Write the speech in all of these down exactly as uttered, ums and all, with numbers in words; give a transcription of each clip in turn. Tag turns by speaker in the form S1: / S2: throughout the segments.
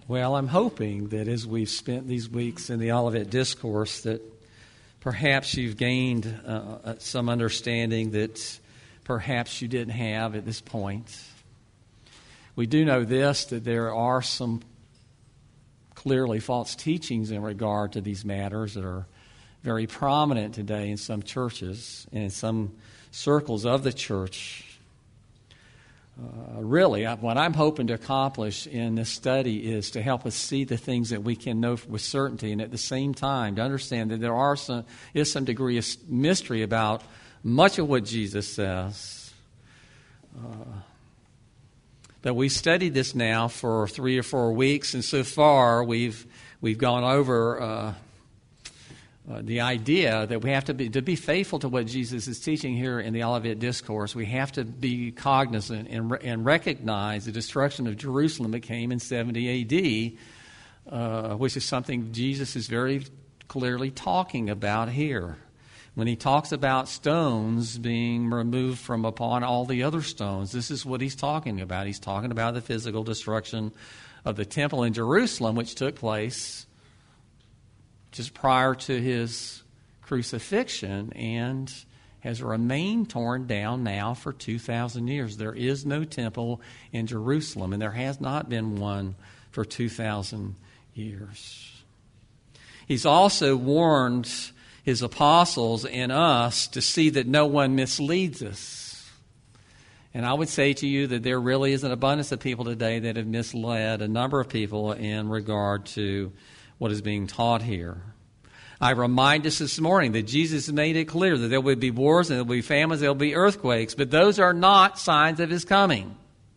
S1: Well, I'm hoping that as we've spent these weeks in the Olivet Discourse that perhaps you've gained uh, some understanding that perhaps you didn't have at this point. We do know this, that there are some clearly false teachings in regard to these matters that are very prominent today in some churches and in some circles of the church. Uh, really, I, what I'm hoping to accomplish in this study is to help us see the things that we can know with certainty, and at the same time to understand that there are some is some degree of mystery about much of what Jesus says. Uh, but we studied this now for three or four weeks, and so far we've we've gone over uh, uh, the idea that we have to be to be faithful to what Jesus is teaching here in the Olivet Discourse. We have to be cognizant and, and recognize the destruction of Jerusalem that came in seventy A D, uh, which is something Jesus is very clearly talking about here. When he talks about stones being removed from upon all the other stones, this is what he's talking about. He's talking about the physical destruction of the temple in Jerusalem, which took place just prior to his crucifixion and has remained torn down now for two thousand years. There is no temple in Jerusalem, and there has not been one for two thousand years. He's also warned his apostles and us to see that no one misleads us. And I would say to you that there really is an abundance of people today that have misled a number of people in regard to what is being taught here. I remind us this morning that Jesus made it clear that there would be wars and there will be famines, there will be earthquakes, but those are not signs of his coming.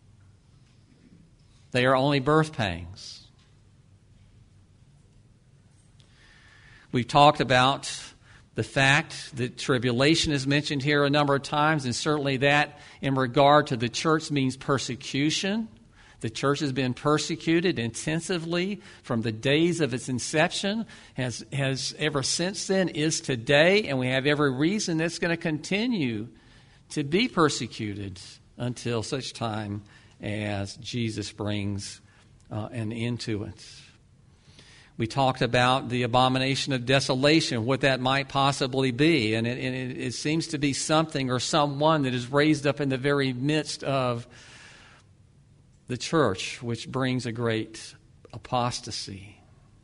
S1: They are only birth pangs. We've talked about the fact that tribulation is mentioned here a number of times, and certainly that in regard to the church means persecution. The church has been persecuted intensively from the days of its inception, has, has ever since then, is today, and we have every reason that's going to continue to be persecuted until such time as Jesus brings uh, an end to it. We talked about the abomination of desolation, what that might possibly be, and it, and it, it seems to be something or someone that is raised up in the very midst of the church, which brings a great apostasy.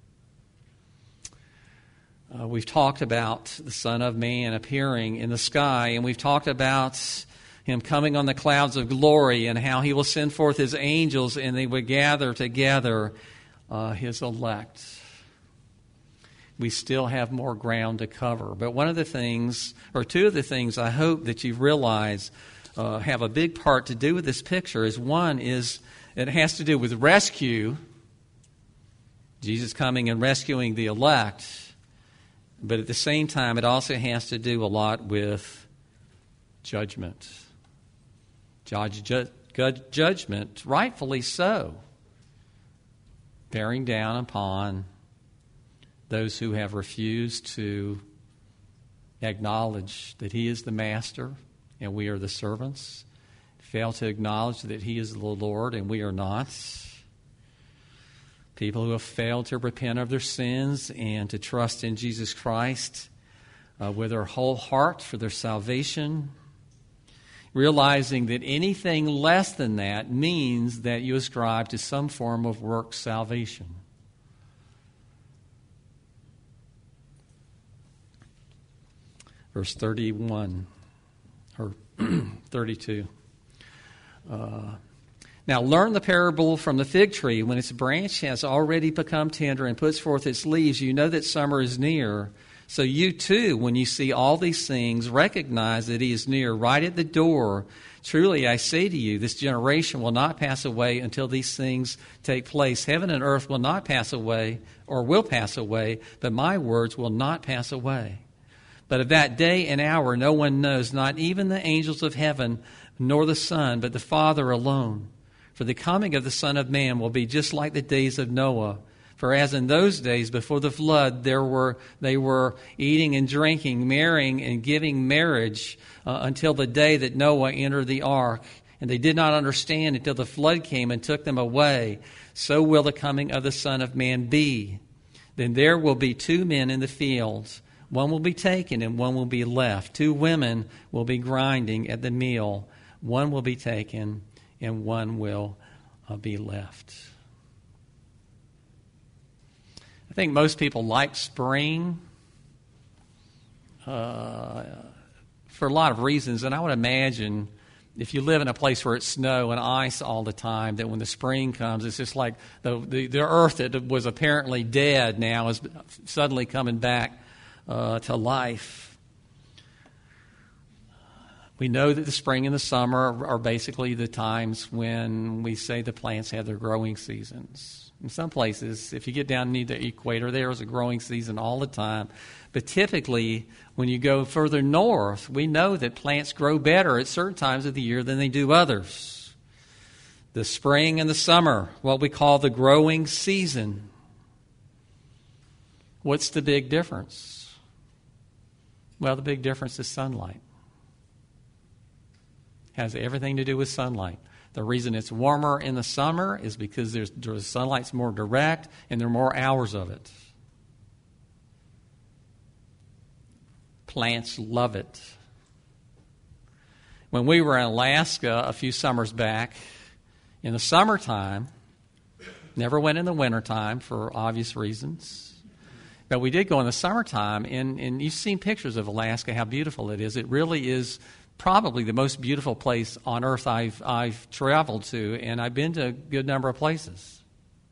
S1: Uh, we've talked about the Son of Man appearing in the sky, and we've talked about him coming on the clouds of glory and how he will send forth his angels and they would gather together uh, his elect. We still have more ground to cover. But one of the things, or two of the things I hope that you realize uh, have a big part to do with this picture is one is it has to do with rescue, Jesus coming and rescuing the elect, but at the same time it also has to do a lot with judgment. Judge, ju- judgment, rightfully so, bearing down upon those who have refused to acknowledge that he is the master and we are the servants, fail to acknowledge that he is the Lord and we are not. People who have failed to repent of their sins and to trust in Jesus Christ uh, with their whole heart for their salvation, realizing that anything less than that means that you ascribe to some form of work salvation. Verse thirty-one, or thirty-two. Uh, now learn the parable from the fig tree. When its branch has already become tender and puts forth its leaves, you know that summer is near. So you too, when you see all these things, recognize that he is near, right at the door. Truly, I say to you, this generation will not pass away until these things take place. Heaven and earth will not pass away, or will pass away, but my words will not pass away. But of that day and hour no one knows, not even the angels of heaven, nor the Son, but the Father alone. For the coming of the Son of Man will be just like the days of Noah. For as in those days before the flood, there were they were eating and drinking, marrying and giving marriage uh, until the day that Noah entered the ark. and they did not understand until the flood came and took them away. So will the coming of the Son of Man be. Then there will be two men in the fields. One will be taken and one will be left. Two women will be grinding at the mill. One will be taken and one will uh, be left. I think most people like spring uh, for a lot of reasons. And I would imagine if you live in a place where it's snow and ice all the time, that when the spring comes, it's just like the, the, the earth that was apparently dead now is suddenly coming back uh, to life. We know that the spring and the summer are basically the times when we say the plants have their growing seasons. In some places, if you get down near the equator, there is a growing season all the time. But typically, when you go further north, we know that plants grow better at certain times of the year than they do others. The spring and the summer, what we call the growing season. What's the big difference? Well, the big difference is sunlight. It has everything to do with sunlight. The reason it's warmer in the summer is because there's, the sunlight's more direct and there are more hours of it. Plants love it. When we were in Alaska a few summers back, in the summertime, never went in the wintertime for obvious reasons, but we did go in the summertime, and, and you've seen pictures of Alaska, how beautiful it is. It really is probably the most beautiful place on earth I've, I've traveled to, and I've been to a good number of places.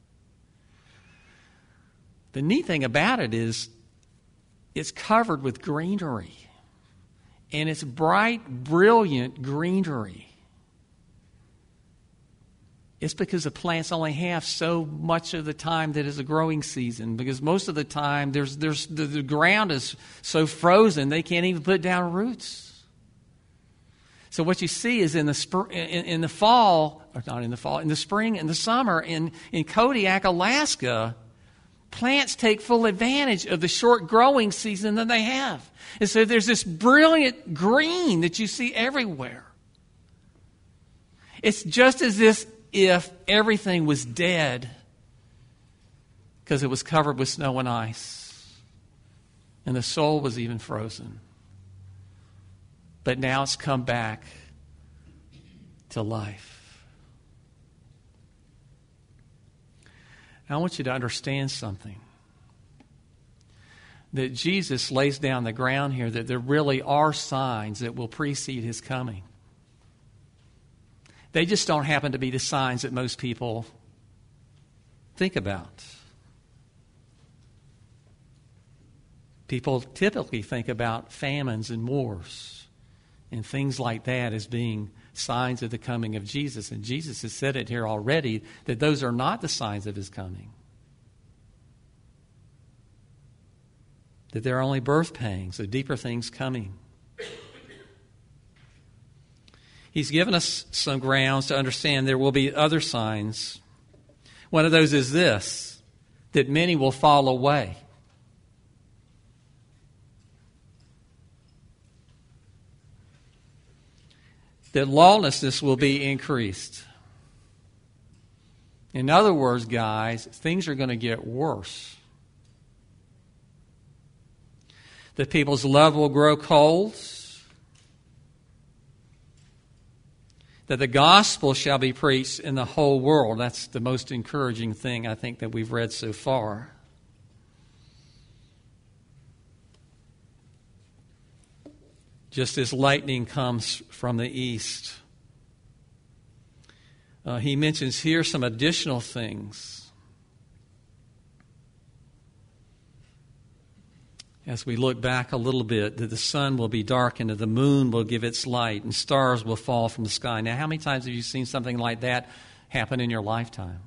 S1: The neat thing about it is it's covered with greenery, and it's bright, brilliant greenery. It's because the plants only have so much of the time that is a growing season, because most of the time there's, there's, the, the ground is so frozen they can't even put down roots. So what you see is in the spr- in, in the fall, or not in the fall, in the spring and the summer, in, in Kodiak, Alaska, plants take full advantage of the short growing season that they have. And so there's this brilliant green that you see everywhere. It's just as if, if everything was dead because it was covered with snow and ice. And the soil was even frozen. But now it's come back to life. I want you to understand something. That Jesus lays down the ground here that there really are signs that will precede his coming. They just don't happen to be the signs that most people think about. People typically think about famines and wars and things like that as being signs of the coming of Jesus. And Jesus has said it here already, that those are not the signs of his coming. That there are only birth pangs, the deeper things coming. He's given us some grounds to understand there will be other signs. One of those is this, that many will fall away. That lawlessness will be increased. In other words, guys, things are going to get worse. That people's love will grow cold. That the gospel shall be preached in the whole world. That's the most encouraging thing I think that we've read so far. Just as lightning comes from the east. Uh, he mentions here some additional things. As we look back a little bit, that the sun will be darkened and the moon will give its light and stars will fall from the sky. Now, how many times have you seen something like that happen in your lifetime?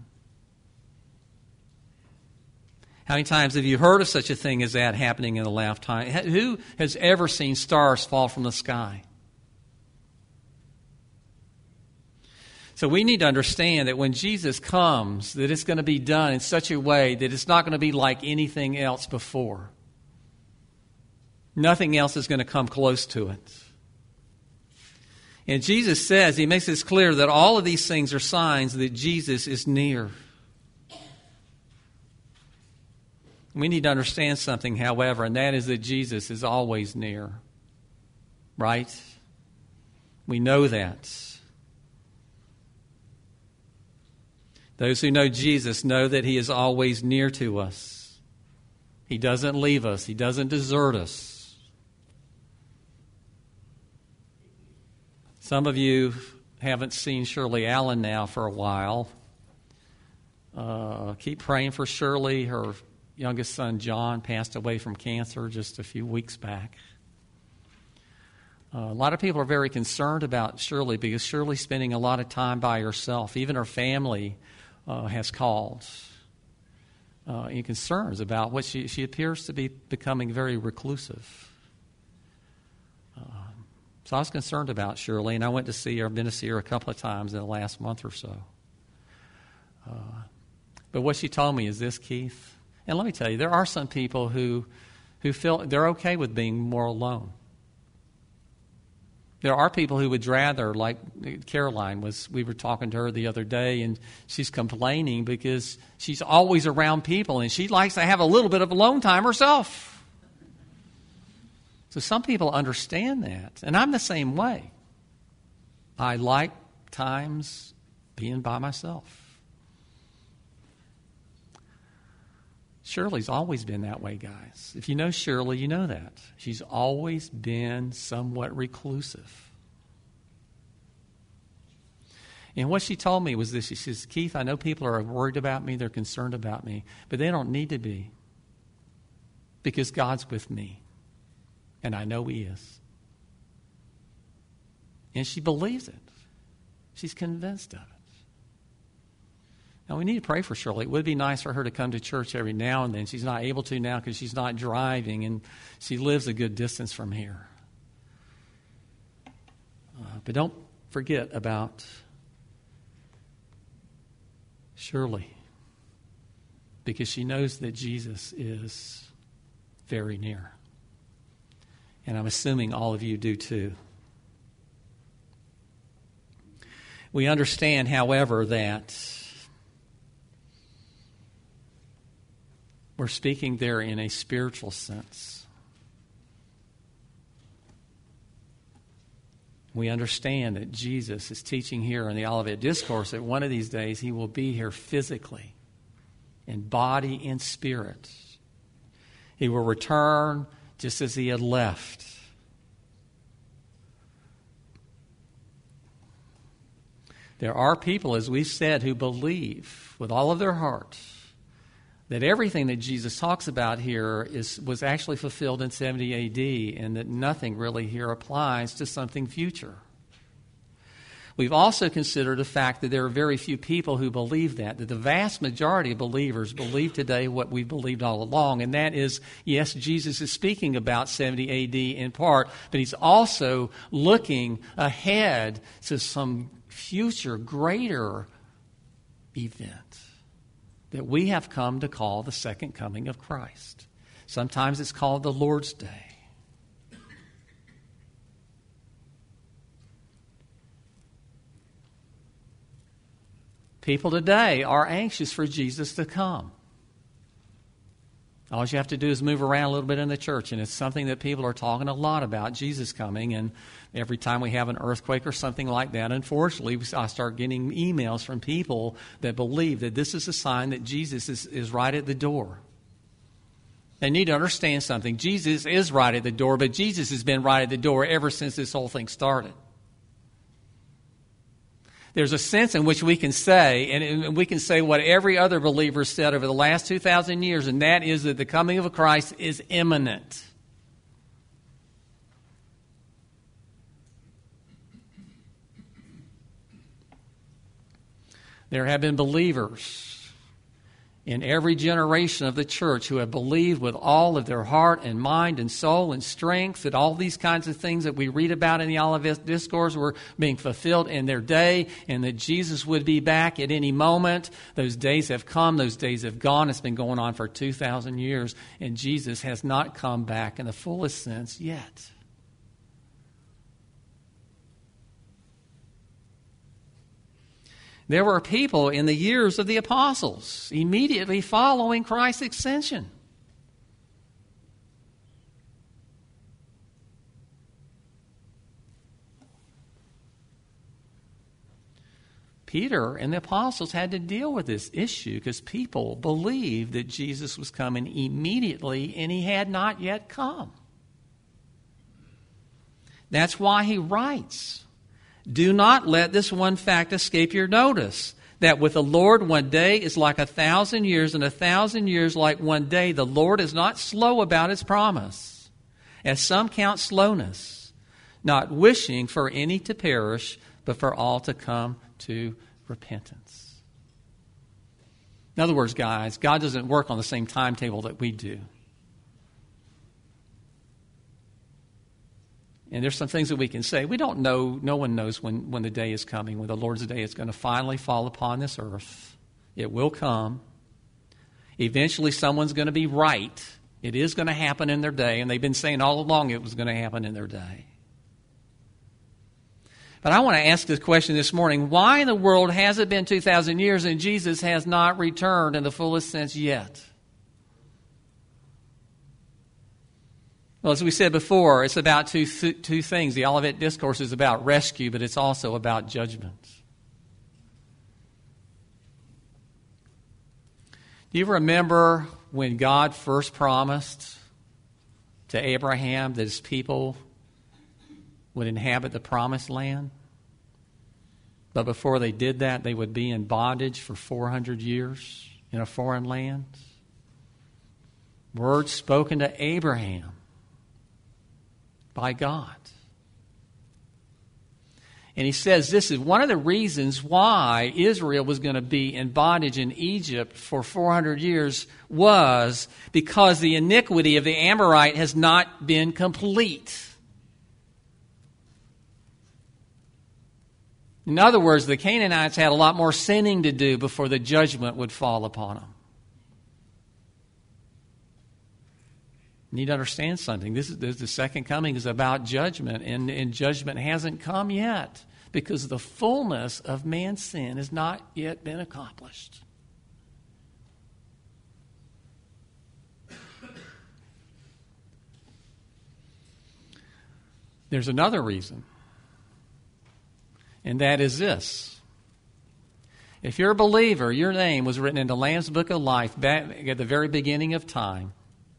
S1: How many times have you heard of such a thing as that happening in a lifetime? Who has ever seen stars fall from the sky? So we need to understand that when Jesus comes, that it's going to be done in such a way that it's not going to be like anything else before. Nothing else is going to come close to it. And Jesus says, he makes this clear that all of these things are signs that Jesus is near. We need to understand something, however, and that is that Jesus is always near. Right? We know that. Those who know Jesus know that he is always near to us. He doesn't leave us. He doesn't desert us. Some of you haven't seen Shirley Allen now for a while. Uh, keep praying for Shirley. Her youngest son, John, passed away from cancer just a few weeks back. Uh, a lot of people are very concerned about Shirley because Shirley's spending a lot of time by herself. Even her family uh, has called uh, in concerns about what she, she appears to be becoming very reclusive. Uh, so I was concerned about Shirley, and I went to see her. I've been to see her a couple of times in the last month or so. Uh, but what she told me is this, Keith. And let me tell you, there are some people who who feel they're okay with being more alone. There are people who would rather, like Caroline was, we were talking to her the other day, and she's complaining because she's always around people, and she likes to have a little bit of alone time herself. So some people understand that, and I'm the same way. I like times being by myself. Shirley's always been that way, guys. If you know Shirley, you know that. She's always been somewhat reclusive. And what she told me was this. She says, Keith, I know people are worried about me, they're concerned about me, but they don't need to be because God's with me, and I know he is. And she believes it. She's convinced of it. Now, we need to pray for Shirley. It would be nice for her to come to church every now and then. She's not able to now because she's not driving, and she lives a good distance from here. Uh, but don't forget about Shirley, because she knows that Jesus is very near. And I'm assuming all of you do too. We understand, however, that we're speaking there in a spiritual sense. We understand that Jesus is teaching here in the Olivet Discourse that one of these days he will be here physically, in body and spirit. He will return just as he had left. There are people, as we've said, who believe with all of their heart that everything that Jesus talks about here is was actually fulfilled in seventy A D, and that nothing really here applies to something future. We've also considered the fact that there are very few people who believe that, that the vast majority of believers believe today what we believed all along, and that is, yes, Jesus is speaking about seventy A D in part, but he's also looking ahead to some future greater event that we have come to call the second coming of Christ. Sometimes it's called the Lord's Day. People today are anxious for Jesus to come. All you have to do is move around a little bit in the church, and it's something that people are talking a lot about, Jesus coming. And every time we have an earthquake or something like that, unfortunately, I start getting emails from people that believe that this is a sign that Jesus is, is right at the door. They need to understand something. Jesus is right at the door, but Jesus has been right at the door ever since this whole thing started. There's a sense in which we can say, and we can say what every other believer said over the last two thousand years, and that is that the coming of Christ is imminent. There have been believers in every generation of the church who have believed with all of their heart and mind and soul and strength that all these kinds of things that we read about in the Olivet Discourse were being fulfilled in their day, and that Jesus would be back at any moment. Those days have come. Those days have gone. It's been going on for two thousand years, and Jesus has not come back in the fullest sense yet. There were people in the years of the apostles immediately following Christ's ascension. Peter and the apostles had to deal with this issue because people believed that Jesus was coming immediately and he had not yet come. That's why he writes, "Do not let this one fact escape your notice, that with the Lord one day is like a thousand years, and a thousand years like one day. The Lord is not slow about his promise, as some count slowness, not wishing for any to perish, but for all to come to repentance." In other words, guys, God doesn't work on the same timetable that we do. And there's some things that we can say. We don't know, no one knows when, when the day is coming, when the Lord's day is going to finally fall upon this earth. It will come. Eventually someone's going to be right. It is going to happen in their day, and they've been saying all along it was going to happen in their day. But I want to ask this question this morning. Why in the world has it been two thousand years and Jesus has not returned in the fullest sense yet? Well, as we said before, it's about two, th- two things. The Olivet Discourse is about rescue, but it's also about judgment. Do you remember when God first promised to Abraham that his people would inhabit the promised land? But before they did that, they would be in bondage for four hundred years in a foreign land. Words spoken to Abraham by God. And he says this is one of the reasons why Israel was going to be in bondage in Egypt for four hundred years was because the iniquity of the Amorite has not been complete. In other words, the Canaanites had a lot more sinning to do before the judgment would fall upon them. You need to understand something. This is this, the second coming is about judgment, and, and judgment hasn't come yet because the fullness of man's sin has not yet been accomplished. There's another reason, and that is this. If you're a believer, your name was written in the Lamb's Book of Life back at the very beginning of time.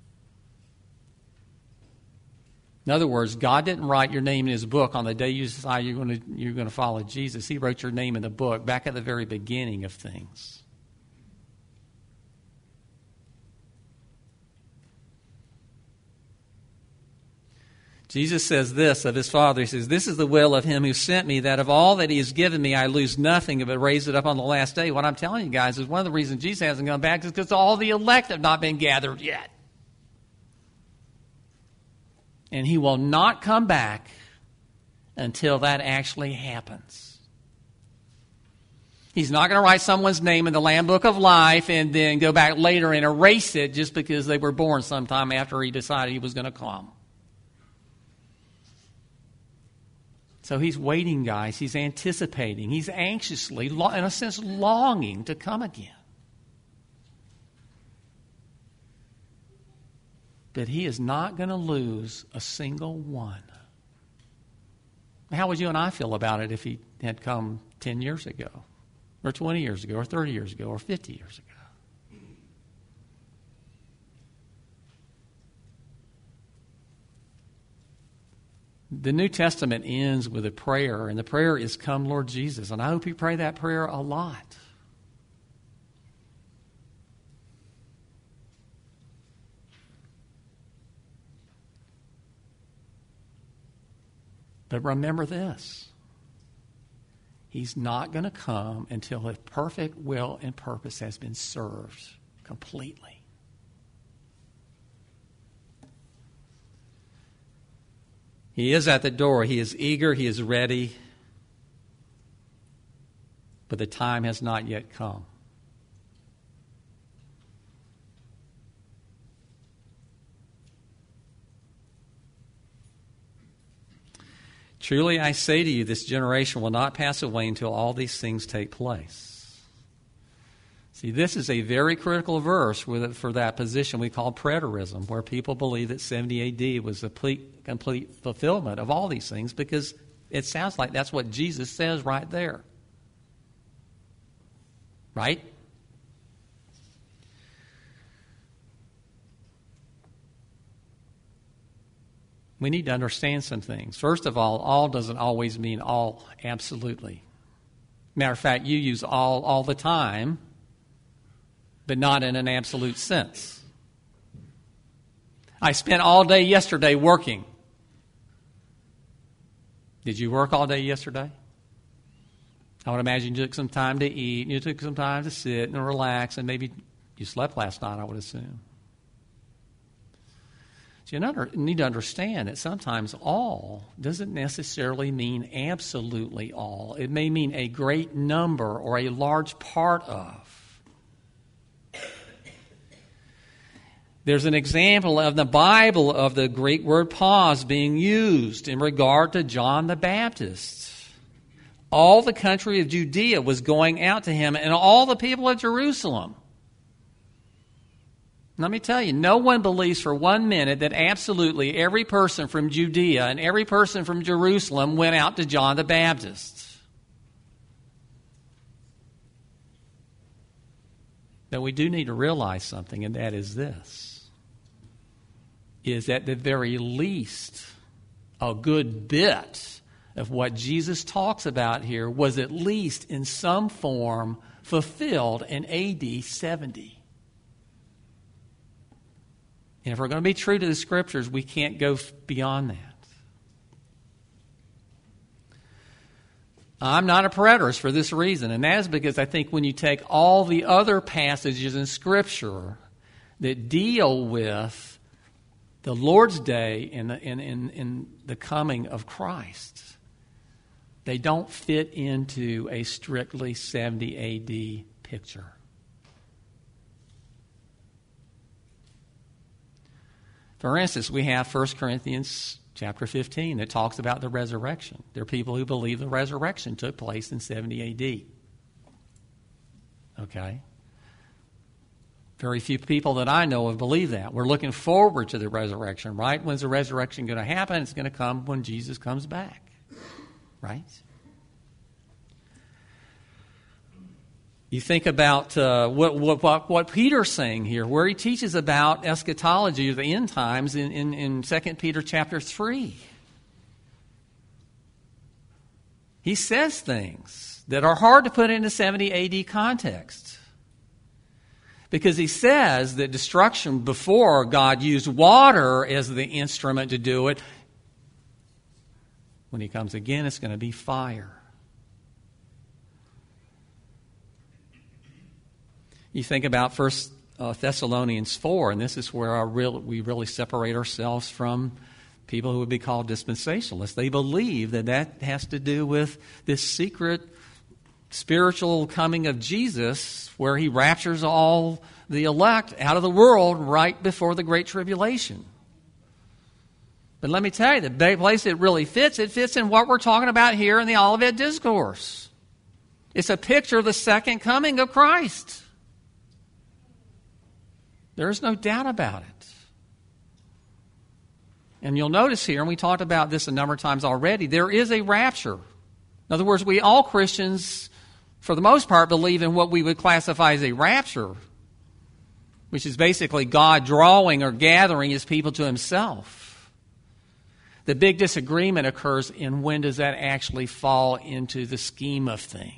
S1: In other words, God didn't write your name in his book on the day you decide you're going to, you're going to follow Jesus. He wrote your name in the book back at the very beginning of things. Jesus says this of his Father. He says, "This is the will of him who sent me, that of all that he has given me, I lose nothing, but raise it up on the last day." What I'm telling you guys is one of the reasons Jesus hasn't come back is because all the elect have not been gathered yet. And he will not come back until that actually happens. He's not going to write someone's name in the Lamb Book of Life and then go back later and erase it just because they were born sometime after he decided he was going to come. So he's waiting, guys. He's anticipating. He's anxiously, in a sense, longing to come again. But he is not going to lose a single one. How would you and I feel about it if he had come ten years ago, or twenty years ago, or thirty years ago, or fifty years ago? The New Testament ends with a prayer, and the prayer is, "Come, Lord Jesus." And I hope you pray that prayer a lot. But remember this. He's not going to come until his perfect will and purpose has been served completely. He is at the door. He is eager. He is ready. But the time has not yet come. Truly I say to you, this generation will not pass away until all these things take place. See, this is a very critical verse with, for that position we call preterism, where people believe that seventy A D was the complete, complete fulfillment of all these things, because it sounds like that's what Jesus says right there. Right? We need to understand some things. First of all, all doesn't always mean all absolutely. Matter of fact, you use all all the time, but not in an absolute sense. I spent all day yesterday working. Did you work all day yesterday? I would imagine you took some time to eat, and you took some time to sit and relax, and maybe you slept last night, I would assume. So you need to understand that sometimes all doesn't necessarily mean absolutely all. It may mean a great number or a large part of. There's an example of the Bible of the Greek word pause being used in regard to John the Baptist. All the country of Judea was going out to him, and all the people of Jerusalem. Let me tell you, no one believes for one minute that absolutely every person from Judea and every person from Jerusalem went out to John the Baptist. But we do need to realize something, and that is this, is at the very least a good bit of what Jesus talks about here was at least in some form fulfilled in A D seventy. And if we're going to be true to the Scriptures, we can't go beyond that. I'm not a preterist for this reason, and that is because I think when you take all the other passages in Scripture that deal with the Lord's Day and the, in, in, in the coming of Christ, they don't fit into a strictly seventy A D picture. For instance, we have First Corinthians chapter fifteen that talks about the resurrection. There are people who believe the resurrection took place in seventy A D. Okay? Very few people that I know of believe that. We're looking forward to the resurrection, right? When's the resurrection going to happen? It's going to come when Jesus comes back. Right? You think about uh, what, what, what Peter's saying here, where he teaches about eschatology of the end times in, in, in Second Peter chapter three. He says things that are hard to put into seventy A D context. Because he says that destruction before God used water as the instrument to do it. When he comes again, it's going to be fire. You think about First Thessalonians four, and this is where our real, we really separate ourselves from people who would be called dispensationalists. They believe that that has to do with this secret spiritual coming of Jesus, where he raptures all the elect out of the world right before the Great Tribulation. But let me tell you, the place it really fits, it fits in what we're talking about here in the Olivet Discourse. It's a picture of the second coming of Christ. There is no doubt about it. And you'll notice here, and we talked about this a number of times already, there is a rapture. In other words, we all Christians, for the most part, believe in what we would classify as a rapture, which is basically God drawing or gathering his people to himself. The big disagreement occurs in when does that actually fall into the scheme of things.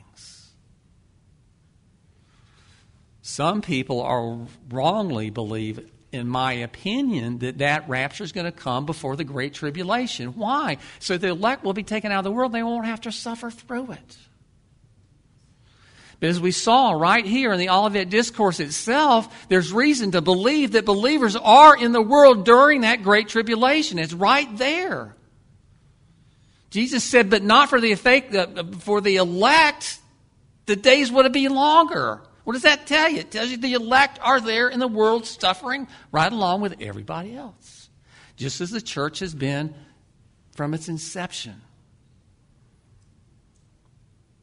S1: Some people are wrongly believe, in my opinion, that that rapture is going to come before the Great Tribulation. Why? So the elect will be taken out of the world. They won't have to suffer through it. But as we saw right here in the Olivet Discourse itself, there's reason to believe that believers are in the world during that Great Tribulation. It's right there. Jesus said, but not for the for the elect, the days would be longer. What does that tell you? It tells you the elect are there in the world suffering right along with everybody else. Just as the church has been from its inception.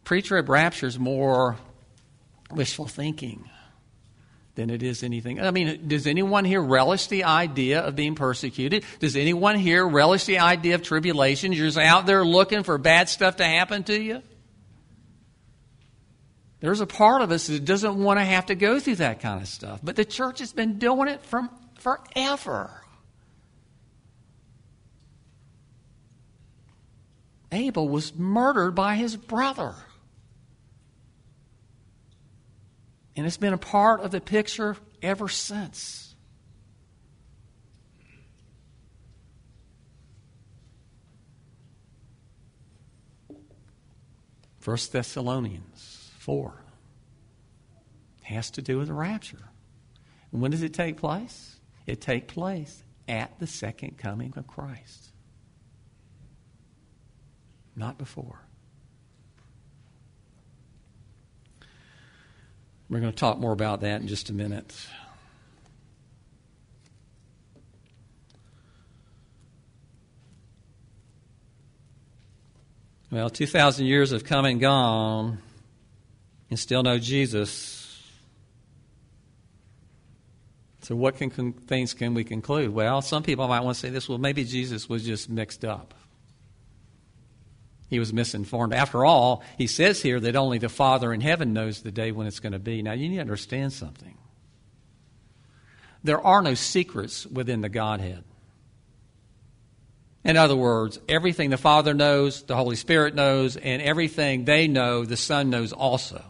S1: pre-trib rapture is more wishful thinking than it is anything. I mean, does anyone here relish the idea of being persecuted? Does anyone here relish the idea of tribulation? You're just out there looking for bad stuff to happen to you? There's a part of us that doesn't want to have to go through that kind of stuff. But the church has been doing it from forever. Abel was murdered by his brother. And it's been a part of the picture ever since. First Thessalonians four has to do with the rapture. And when does it take place? It takes place at the second coming of Christ. Not before. We're going to talk more about that in just a minute. Well, two thousand years have come and gone, and still no Jesus. So what can, con- things can we conclude? Well, some people might want to say this, well, maybe Jesus was just mixed up. He was misinformed. After all, he says here that only the Father in heaven knows the day when it's going to be. Now, you need to understand something. There are no secrets within the Godhead. In other words, everything the Father knows, the Holy Spirit knows, and everything they know, the Son knows also.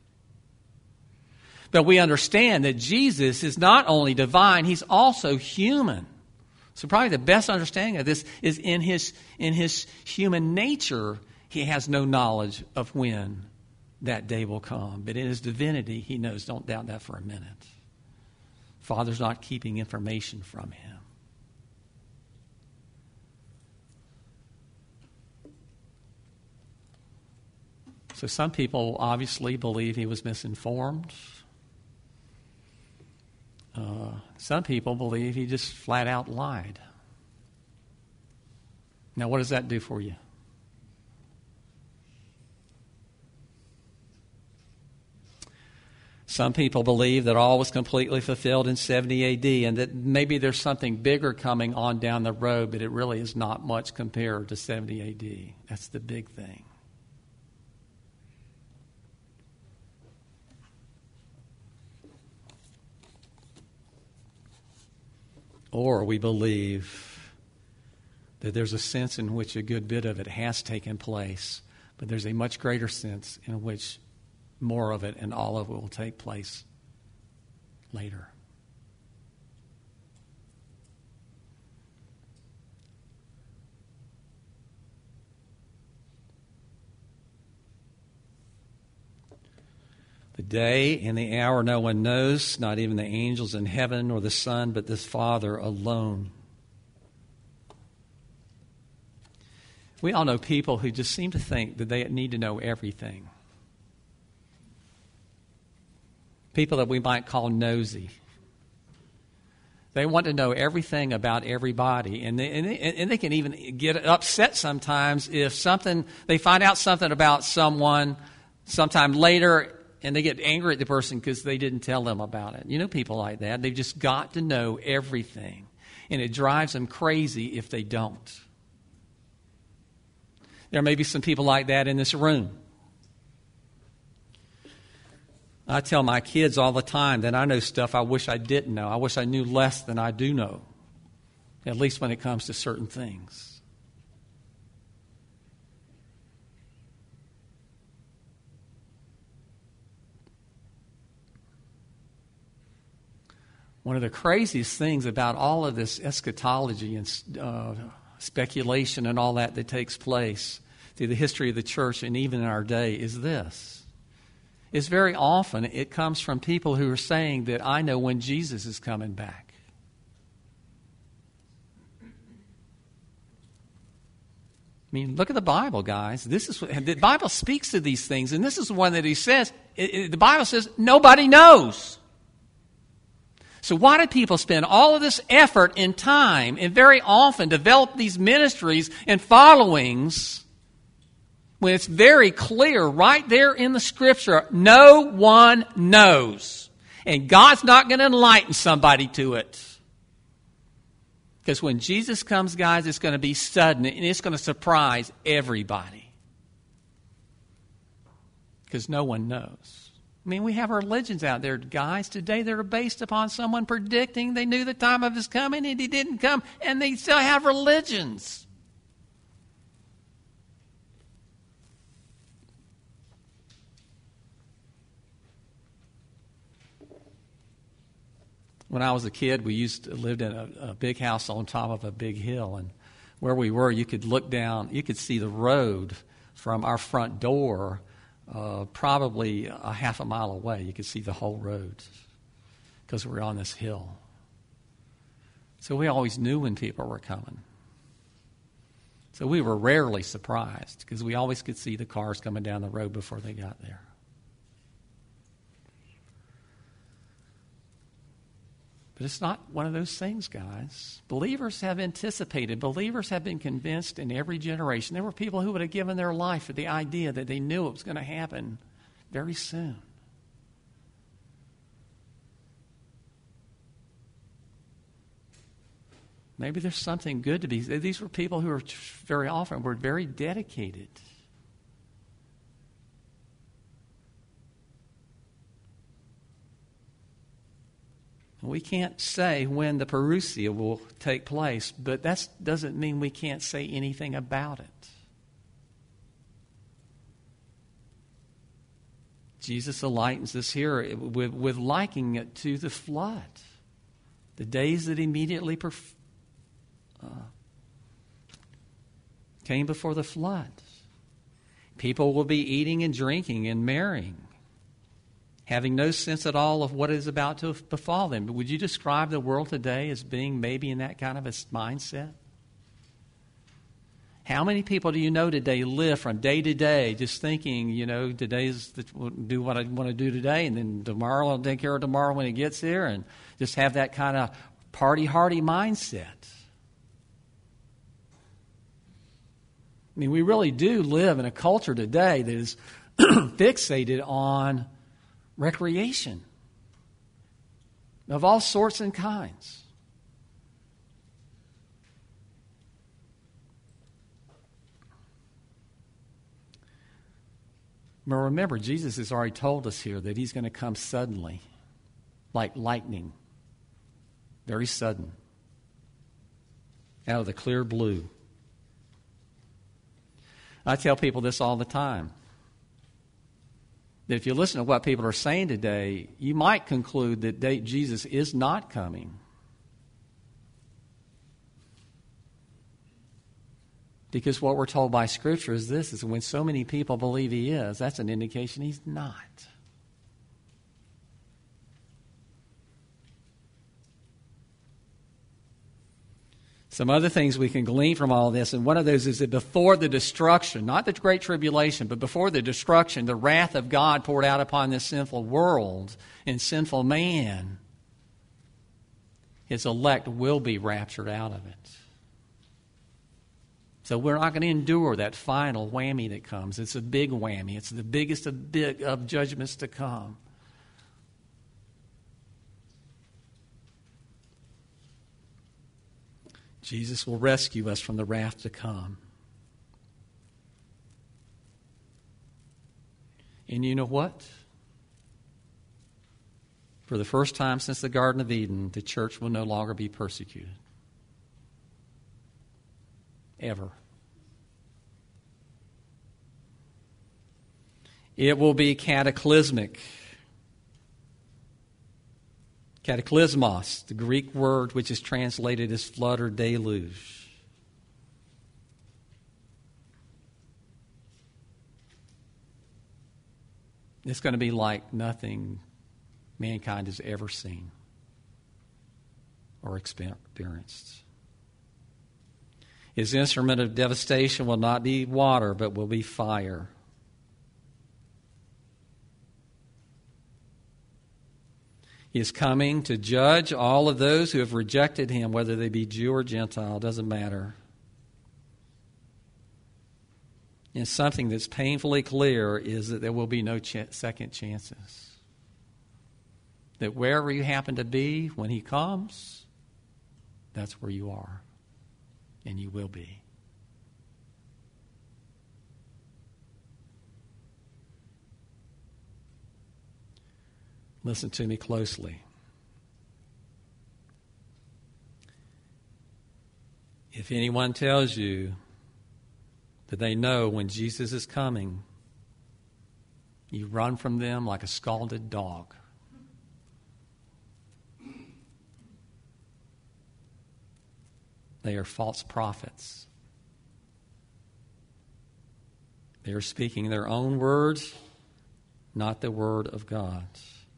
S1: But we understand that Jesus is not only divine, he's also human. So probably the best understanding of this is in his in his human nature, he has no knowledge of when that day will come. But in his divinity, he knows. Don't doubt that for a minute. Father's not keeping information from him. So some people obviously believe he was misinformed. Uh, some people believe he just flat out lied. Now, what does that do for you? Some people believe that all was completely fulfilled in seventy A D and that maybe there's something bigger coming on down the road, but it really is not much compared to seventy A D. That's the big thing. Or we believe that there's a sense in which a good bit of it has taken place, but there's a much greater sense in which more of it and all of it will take place later. The day and the hour no one knows, not even the angels in heaven or the Son, but this Father alone. We all know people who just seem to think that they need to know everything. People that we might call nosy. They want to know everything about everybody, and they, and they, and they can even get upset sometimes if something they find out something about someone sometime later. And they get angry at the person because they didn't tell them about it. You know people like that. They've just got to know everything. And it drives them crazy if they don't. There may be some people like that in this room. I tell my kids all the time that I know stuff I wish I didn't know. I wish I knew less than I do know. At least when it comes to certain things. One of the craziest things about all of this eschatology and uh, speculation and all that that takes place through the history of the church and even in our day is this. Is very often it comes from people who are saying that I know when Jesus is coming back. I mean, look at the Bible, guys. This is what, the Bible speaks to these things, and this is the one that he says. It, it, the Bible says nobody knows. So why do people spend all of this effort and time and very often develop these ministries and followings when it's very clear right there in the Scripture, no one knows. And God's not going to enlighten somebody to it. Because when Jesus comes, guys, it's going to be sudden and it's going to surprise everybody. Because no one knows. I mean, we have religions out there, guys, today that are based upon someone predicting they knew the time of his coming and he didn't come, and they still have religions. When I was a kid, we used to lived in a, a big house on top of a big hill, and where we were, you could look down, you could see the road from our front door uh, probably a half a mile away. You could see the whole road because we were on this hill. So we always knew when people were coming. So we were rarely surprised because we always could see the cars coming down the road before they got there. But it's not one of those things, guys. Believers have anticipated. Believers have been convinced in every generation. There were people who would have given their life for the idea that they knew it was going to happen very soon. Maybe there's something good to be. These were people who were very often were very dedicated. We can't say when the parousia will take place, but that doesn't mean we can't say anything about it. Jesus enlightens us here with, with likening it to the flood. The days that immediately perf- uh, came before the flood. People will be eating and drinking and marrying, having no sense at all of what is about to befall them. But would you describe the world today as being maybe in that kind of a mindset? How many people do you know today live from day to day just thinking, you know, today's the, do what I want to do today, and then tomorrow I'll take care of tomorrow when it gets here, and just have that kind of party-hardy mindset? I mean, we really do live in a culture today that is fixated on recreation of all sorts and kinds. But remember, Jesus has already told us here that he's going to come suddenly, like lightning, very sudden, out of the clear blue. I tell people this all the time. That if you listen to what people are saying today, you might conclude that they, Jesus is not coming. Because what we're told by Scripture is this, is when so many people believe he is, that's an indication he's not. Some other things we can glean from all this, and one of those is that before the destruction, not the Great Tribulation, but before the destruction, the wrath of God poured out upon this sinful world and sinful man, his elect will be raptured out of it. So we're not going to endure that final whammy that comes. It's a big whammy. It's the biggest of, big, of judgments to come. Jesus will rescue us from the wrath to come. And you know what? For the first time since the Garden of Eden, the church will no longer be persecuted. Ever. It will be cataclysmic. Cataclysmos, the Greek word which is translated as flood or deluge. It's going to be like nothing mankind has ever seen or experienced. His instrument of devastation will not be water, but will be fire. He is coming to judge all of those who have rejected him, whether they be Jew or Gentile, doesn't matter. And something that's painfully clear is that there will be no ch- second chances. That wherever you happen to be when he comes, that's where you are. And you will be. Listen to me closely. If anyone tells you that they know when Jesus is coming, you run from them like a scalded dog. They are false prophets. They are speaking their own words, not the word of God.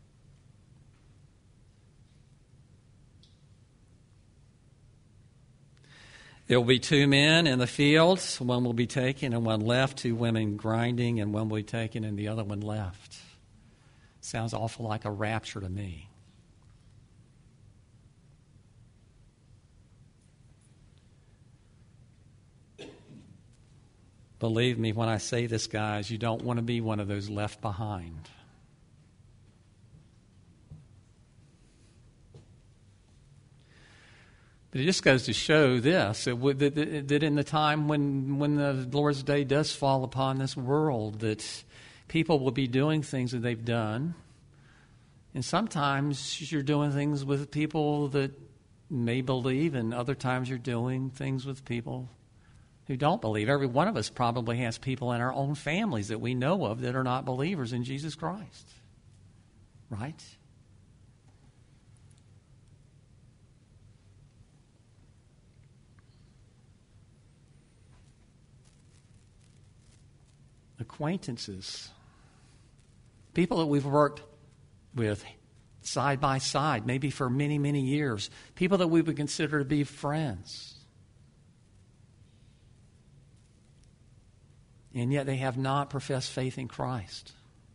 S1: There will be two men in the fields. One will be taken and one left. Two women grinding and one will be taken and the other one left. Sounds awful like a rapture to me. Believe me when I say this, guys, you don't want to be one of those left behind. But it just goes to show this, that in the time when, when the Lord's day does fall upon this world, that people will be doing things that they've done. And sometimes you're doing things with people that may believe, and other times you're doing things with people who don't believe. Every one of us probably has people in our own families that we know of that are not believers in Jesus Christ. Right? Acquaintances, people that we've worked with side by side, maybe for many, many years, people that we would consider to be friends. And yet they have not professed faith in Christ.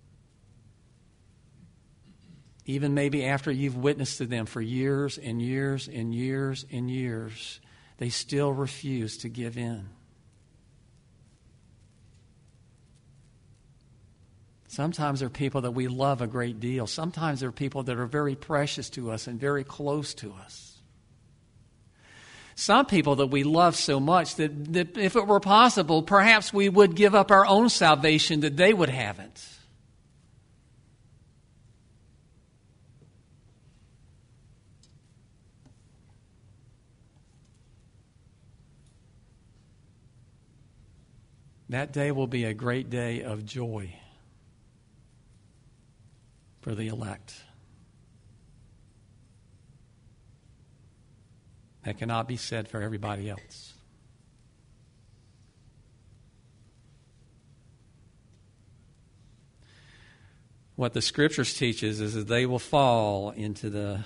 S1: Even maybe after you've witnessed to them for years and years and years and years, they still refuse to give in. Sometimes they're people that we love a great deal. Sometimes they're people that are very precious to us and very close to us. Some people that we love so much that, that if it were possible, perhaps we would give up our own salvation that they would have it. That day will be a great day of joy for the elect. That cannot be said for everybody else. What the Scriptures teaches is that they will fall into the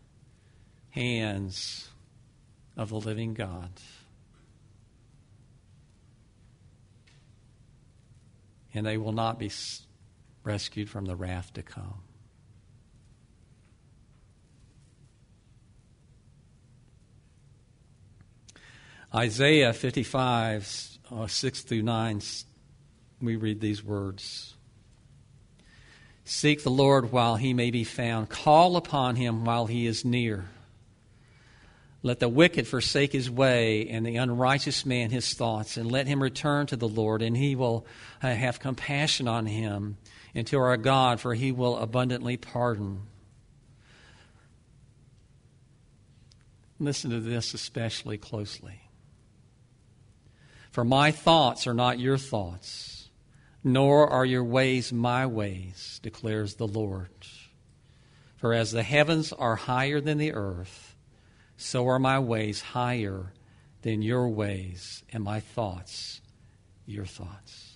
S1: hands of the living God. And they will not be rescued from the wrath to come. Isaiah fifty-five, uh, six through nine, we read these words. Seek the Lord while he may be found. Call upon him while he is near. Let the wicked forsake his way and the unrighteous man his thoughts, and let him return to the Lord, and he will uh, have compassion on him, and to our God, for he will abundantly pardon. Listen to this especially closely. For my thoughts are not your thoughts, nor are your ways my ways, declares the Lord. For as the heavens are higher than the earth, so are my ways higher than your ways, and my thoughts your thoughts.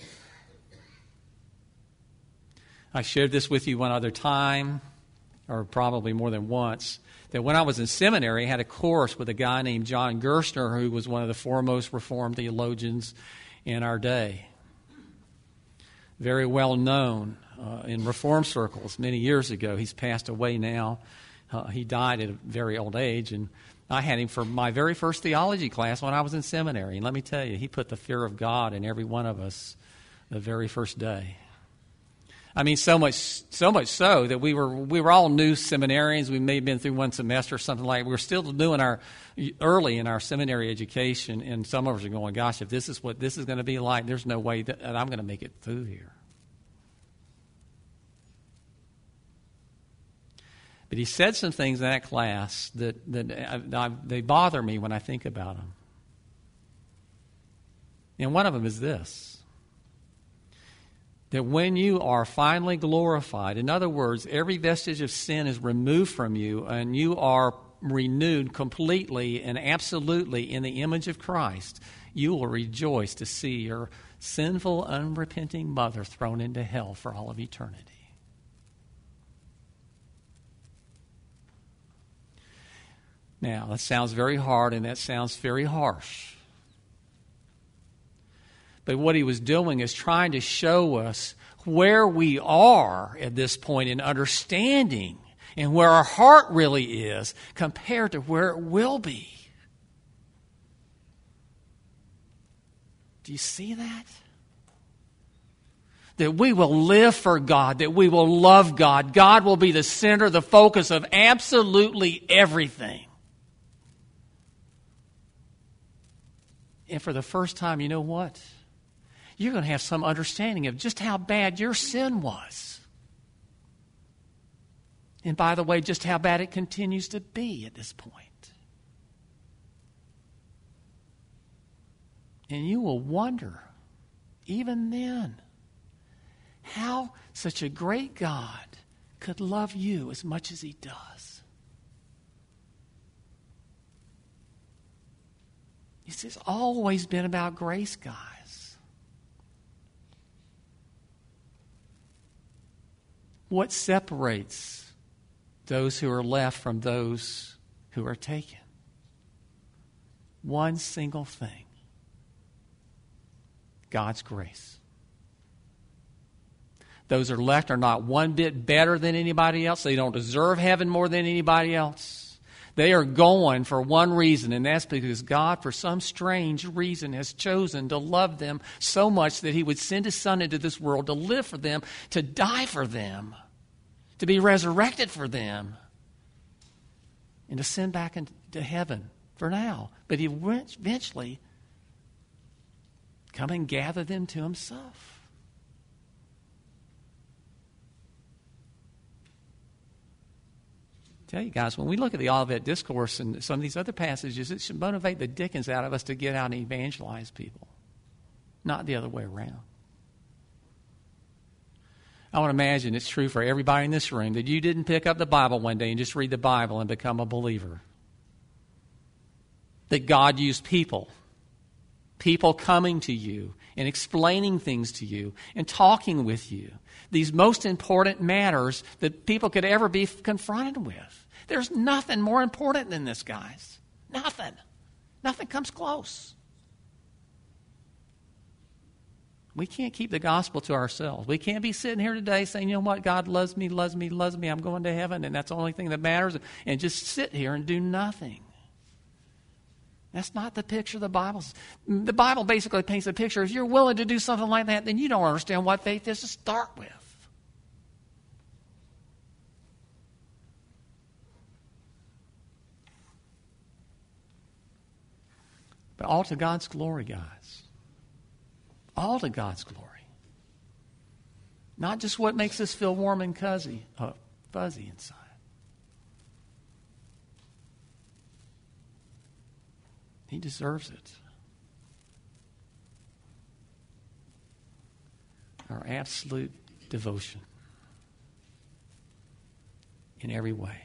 S1: I shared this with you one other time, or probably more than once, that when I was in seminary, I had a course with a guy named John Gerstner, who was one of the foremost Reformed theologians in our day. Very well known uh, in Reformed circles many years ago. He's passed away now. Uh, he died at a very old age, and I had him for my very first theology class when I was in seminary. And let me tell you, he put the fear of God in every one of us the very first day. I mean, so much so much so that we were we were all new seminarians. We may have been through one semester or something like that. We were still doing our early in our seminary education, and some of us are going, gosh, if this is what this is going to be like, there's no way that, that I'm going to make it through here. But he said some things in that class that, that I, I, they bother me when I think about them. And one of them is this: that when you are finally glorified, in other words, every vestige of sin is removed from you and you are renewed completely and absolutely in the image of Christ, you will rejoice to see your sinful, unrepenting mother thrown into hell for all of eternity. Now, that sounds very hard and that sounds very harsh. But what he was doing is trying to show us where we are at this point in understanding and where our heart really is compared to where it will be. Do you see that? That we will live for God, that we will love God. God will be the center, the focus of absolutely everything. And for the first time, you know what? You're going to have some understanding of just how bad your sin was. And by the way, just how bad it continues to be at this point. And you will wonder, even then, how such a great God could love you as much as he does. It's always been about grace, guys. What separates those who are left from those who are taken? One single thing: God's grace. Those who are left are not one bit better than anybody else. They don't deserve heaven more than anybody else. They are going for one reason, and that's because God, for some strange reason, has chosen to love them so much that he would send his Son into this world to live for them, to die for them, to be resurrected for them, and to send back into heaven for now. But he will eventually come and gather them to himself. Tell you guys, when we look at the Olivet Discourse and some of these other passages, it should motivate the dickens out of us to get out and evangelize people, not the other way around. I want to imagine it's true for everybody in this room that you didn't pick up the Bible one day and just read the Bible and become a believer. That God used people, people coming to you and explaining things to you and talking with you. These most important matters that people could ever be confronted with. There's nothing more important than this, guys. Nothing. Nothing comes close. We can't keep the gospel to ourselves. We can't be sitting here today saying, you know what, God loves me, loves me, loves me, I'm going to heaven, and that's the only thing that matters, and just sit here and do nothing. That's not the picture the Bible's. The Bible basically paints a picture. If you're willing to do something like that, then you don't understand what faith is to start with. But all to God's glory, guys. All to God's glory. Not just what makes us feel warm and fuzzy, uh, fuzzy inside. He deserves it. Our absolute devotion in every way.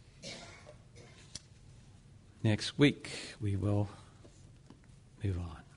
S1: Next week, we will move on.